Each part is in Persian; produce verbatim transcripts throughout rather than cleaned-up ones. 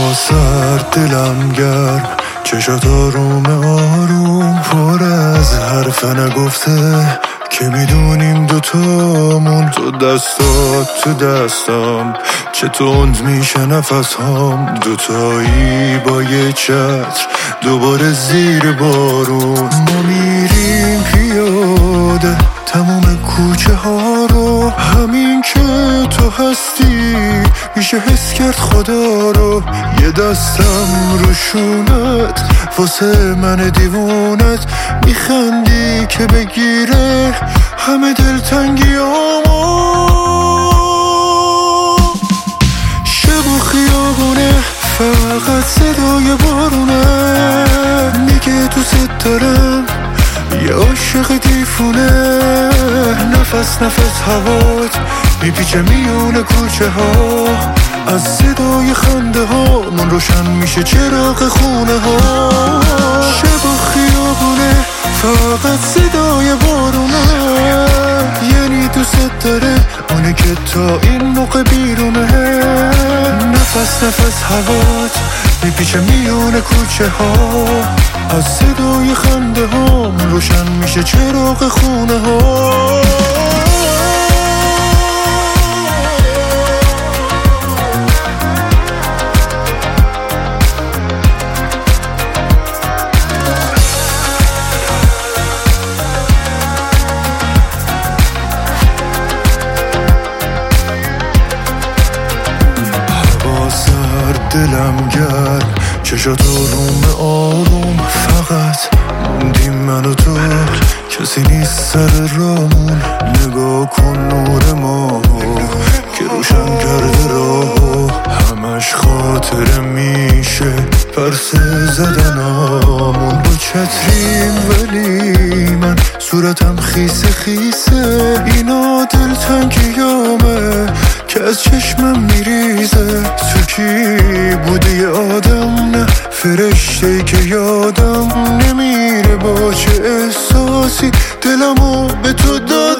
هوا سرد دلم گرم، چشات آروم آروم پر از حرف نگفته که میدونیم دوتامون. تو دستات تو دستم چه تند میشه نفس هم، دوتایی با یه چتر دوباره زیر بارون. ما میریم پیاده تموم کوچه ها رو، همین که تو هستی میشه حس کرد خدا رو. یه دستم رو شونت واسه من دیوونت، میخندی که بگیره همه دلتنگیامو. شب و خیابونه فقط صدای بارونه، میگه دوست دارم یه عاشق دیفونه. نفس نفس هوات میپیچه میونه کوچه ها، از صدای خنده ها من روشن میشه چراغ خونه ها. شب و خیابونه فقط صدای بارونه، یعنی دوست داره اونه که تا این موقع بیرونه. نفس نفس هوات میپیچه میونه کوچه ها، از صدای خنده ها من روشن میشه چراغ خونه ها. دلم گرم چشات آروم آروم، فقط موندیم من و تو، کسی نیست سر رامون. نگاه کن نور ما که روشن کرده راهو، همش خاطره میشه پرسه زدنامون. با چتریم ولی من صورتم خیسه خیسه، اینا دلتنگیامه که از چشمم میریزه. تو کی بودی یه آدم نه فرشته‌ای که یادم نمیره، با چه احساسی دلمو به تو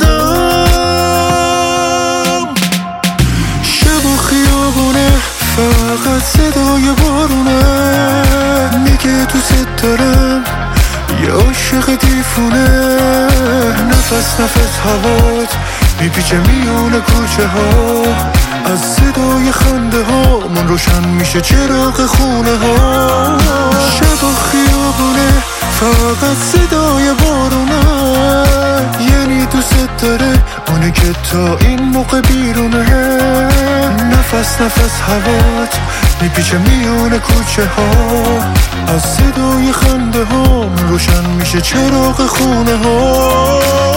دادم. شب و خیابونه فقط صدای بارونه، میگه دوست دارم یه عاشق دیفونه. نفس نفس هوات میپیچه میونه کوچه ها، از صدای خنده ها من روشن میشه چراغ خونه ها. شب و خیابونه فقط صدای بارونه، یعنی دوست داره اونه که تا این موقع بیرونه. نفس نفس هوات میپیچه میونه کوچه ها، از صدای خنده ها من روشن میشه چراغ خونه ها.